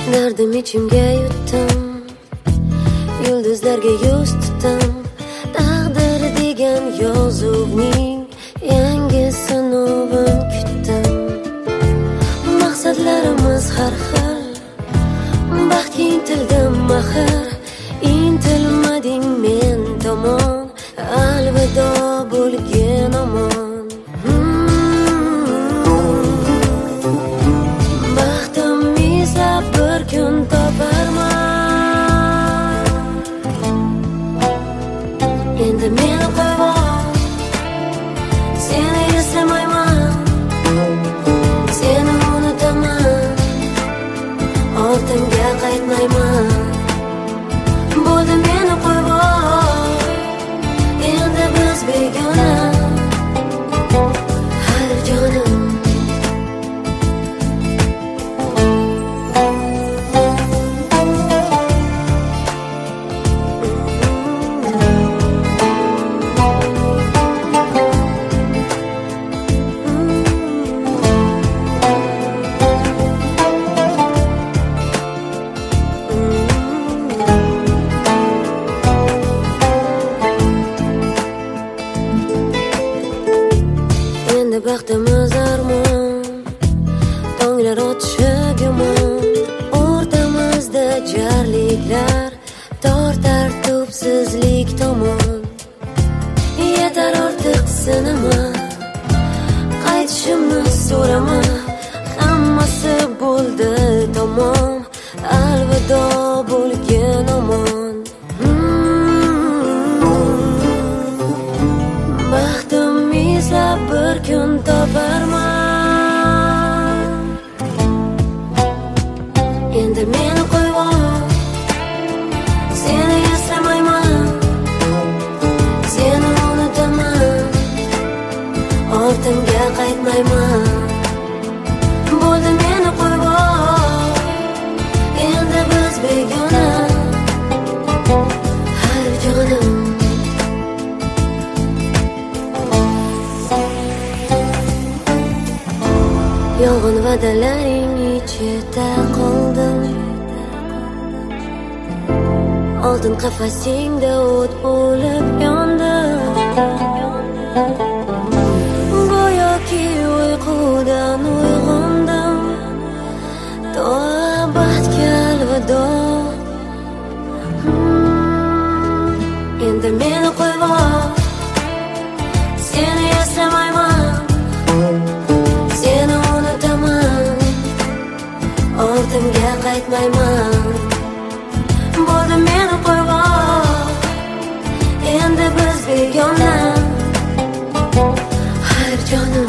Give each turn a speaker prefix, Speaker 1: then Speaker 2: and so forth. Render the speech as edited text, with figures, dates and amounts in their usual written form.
Speaker 1: Dardim ichimga yutdim, yulduzlarga yuz tutdim. Taqdir degan yozuvning yangi sinovin kutdim. Maqsadlarimiz har xil, baxtga intildim axir. Intilmading men tomon, alvido bo'lgin omon. Baxtim izlab bir kun toparman. Endi meni qo'yvoy, seni eslamayman, seni unutaman, ortimga qaytmayman. Bo'ldi meni qo'yvoy, endi biz begona. Har jonim baxtimiz armon, tonglar otishib yomon. O'rtamizda jarliklar tortar tubsizlik tomon. Yetar ortiq sinama, qaytishimni so'rama. Hammasi bo'ldi tamom, alvido bo'lgin omon. Baxtim izlab bir kun toparman. Endi meni qo'yvoy, seni eslamayman, seni unutaman, ortimga qaytmayman. Bo'ldi meni qo'yvoy, endi biz begona. Har jonim yolg'on va'dalaring ichida qoldim. Oltin qafasingda o't bo'lib yondim. Go'yoki uyqudan uyg'ondim. To abadga alvido. Endi meni qo'yvoy, seni eslamayman, seni unutaman, ortimga qaytmayman. Bo'ldi meni qo'yvoy, endi biz begona. Har jonim